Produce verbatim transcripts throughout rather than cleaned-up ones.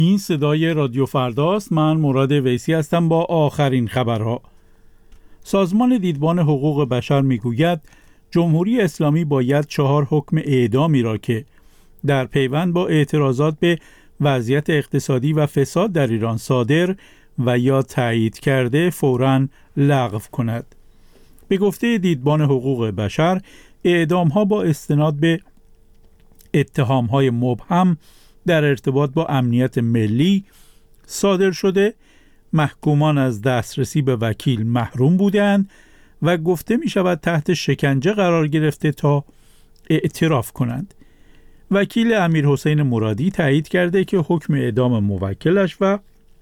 این صدای رادیو فرداست. من مراد ویسی هستم با آخرین خبرها. سازمان دیدبان حقوق بشر میگوید جمهوری اسلامی باید چهار حکم اعدامی را که در پیوند با اعتراضات به وضعیت اقتصادی و فساد در ایران صادر و یا تایید کرده فوراً لغو کند. به گفته دیدبان حقوق بشر، اعدام‌ها با استناد به اتهام‌های مبهم در ارتباط با امنیت ملی صادر شده، محکومان از دسترسی به وکیل محروم بودند و گفته می شود تحت شکنجه قرار گرفته تا اعتراف کنند. وکیل امیرحسین مرادی تایید کرده که حکم اعدام موکلش و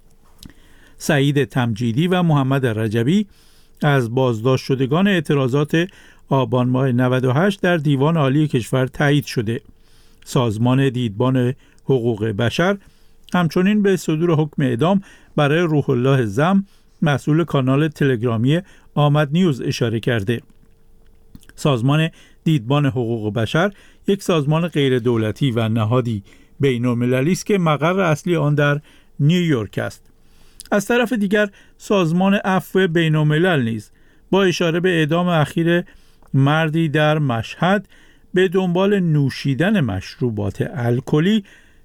سعید تمجیدی و محمد رجبی از بازداشت شدگان اعتراضات آبان ماه نود و هشت در دیوان عالی کشور تایید شده. سازمان دیدبان حقوق بشر همچنین به صدور حکم اعدام برای روح الله زم، مسئول کانال تلگرامی آمد نیوز، اشاره کرده. سازمان دیدبان حقوق بشر یک سازمان غیر دولتی و نهادی بین‌المللی است که مقر اصلی آن در نیویورک است. از طرف دیگر سازمان عفو بین‌الملل نیز با اشاره به اعدام اخیر مردی در مشهد به دنبال نوشیدن مشروبات الکلی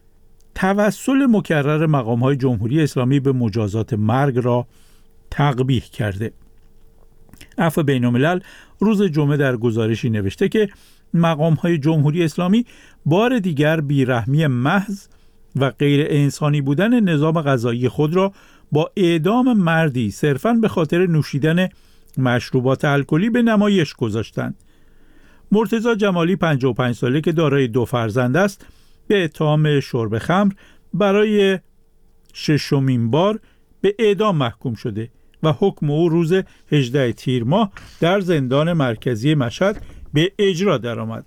توسل مکرر مقام‌های جمهوری اسلامی به مجازات مرگ را تقبیح کرده. عفو بین‌الملل روز جمعه در گزارشی نوشته که مقام‌های جمهوری اسلامی بار دیگر بیرحمی محض و غیر انسانی بودن نظام قضایی خود را با اعدام مردی صرفاً به خاطر نوشیدن مشروبات الکلی به نمایش گذاشتند. مرتضی جمالی پنجاه و پنج ساله که دارای دو فرزند است به اتهام شرب خمر برای ششمین بار به اعدام محکوم شده و حکم او روز هجدهم تیر ماه در زندان مرکزی مشهد به اجرا درآمد.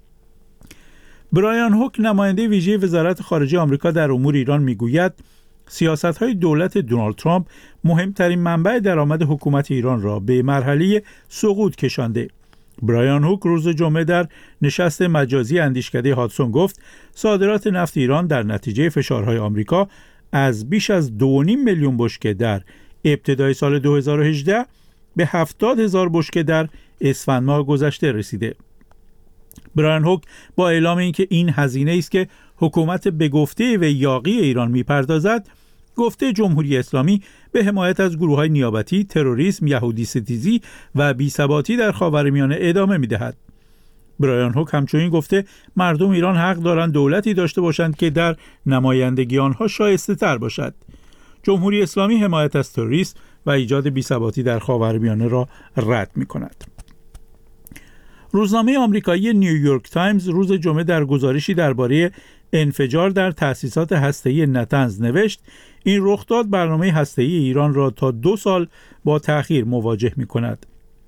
برایان هوک، نماینده ویژه وزارت خارجه آمریکا در امور ایران، میگوید سیاست‌های دولت دونالد ترامپ مهمترین منبع درآمد حکومت ایران را به مرحله سقوط کشانده. برایان هوک روز جمعه در نشست مجازی اندیشکده هادسون گفت صادرات نفت ایران در نتیجه فشارهای آمریکا از بیش از دو و نیم میلیون بشکه در ابتدای سال دو هزار و هجده به هفتاد هزار بشکه در اسفند ماه گذشته رسیده. برایان هوک با اعلام اینکه این هزینه است که حکومت به گفته و یاغی ایران میپردازد، گفته جمهوری اسلامی به حمایت از گروه‌های نیابتی، تروریسم، یهودی ستیزی و بی‌ثباتی در خاورمیانه ادامه می‌دهد. برایان هوک همچنین گفته مردم ایران حق دارند دولتی داشته باشند که در نمایندگی آنها شایسته‌تر باشد. جمهوری اسلامی حمایت از تروریسم و ایجاد بی‌ثباتی در خاورمیانه را رد می‌کند. روزنامه آمریکایی نیویورک تایمز روز جمعه در گزارشی درباره انفجار در تأسیسات هسته‌ای نتنز نوشت این رخداد برنامه هسته‌ای ایران را تا دو سال با تأخیر مواجه می‌کند.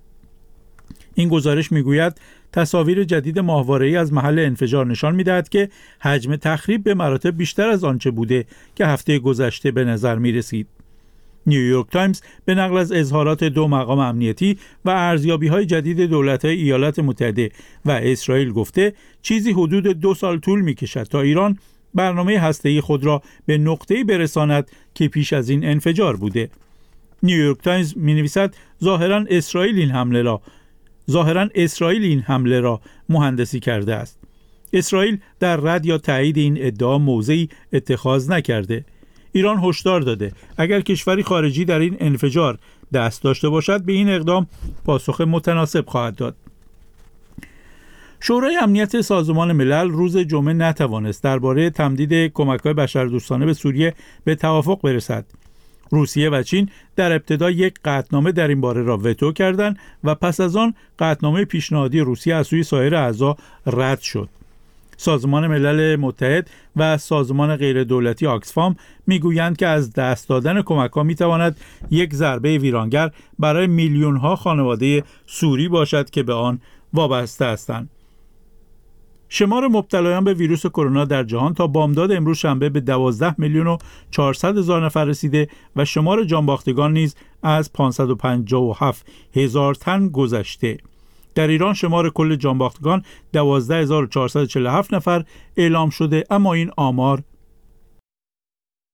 این گزارش می‌گوید تصاویر جدید ماهواره‌ای از محل انفجار نشان می‌دهد که حجم تخریب به مراتب بیشتر از آنچه بوده که هفته گذشته به نظر می‌رسید. نیویورک تایمز به نقل از اظهارات دو مقام امنیتی و ارزیابی‌های جدید دولت‌های ایالات متحده و اسرائیل گفته چیزی حدود دو سال طول می‌کشد تا ایران برنامه هسته‌ای خود را به نقطه‌ای برساند که پیش از این انفجار بوده. نیویورک تایمز می‌نویسد ظاهراً اسرائیل این حمله را ظاهراً اسرائیل این حمله را مهندسی کرده است. اسرائیل در رد یا تایید این ادعا موضعی اتخاذ نکرده. ایران هشدار داده اگر کشوری خارجی در این انفجار دست داشته باشد به این اقدام پاسخ متناسب خواهد داد. شورای امنیت سازمان ملل روز جمعه نتوانست درباره تمدید کمک‌های بشردوستانه به سوریه به توافق برسد. روسیه و چین در ابتدا یک قطعنامه در این باره را وتو کردند و پس از آن قطعنامه پیشنهادی روسیه از سوی سایر اعضا رد شد. سازمان ملل متحد و سازمان غیر دولتی آکسفام میگویند که از دست دادن کمک‌ها میتواند یک ضربه ویرانگر برای میلیون‌ها خانواده سوری باشد که به آن وابسته هستند. شمار مبتلایان به ویروس کرونا در جهان تا بامداد امروز شنبه به دوازده میلیون و چهارصد هزار نفر رسیده و شمار جانباختگان نیز از پانصد و پنجاه و هفت هزار تن گذشته. در ایران شمار کل جانباختگان دوازده هزار و چهارصد و چهل و هفت نفر اعلام شده، اما این آمار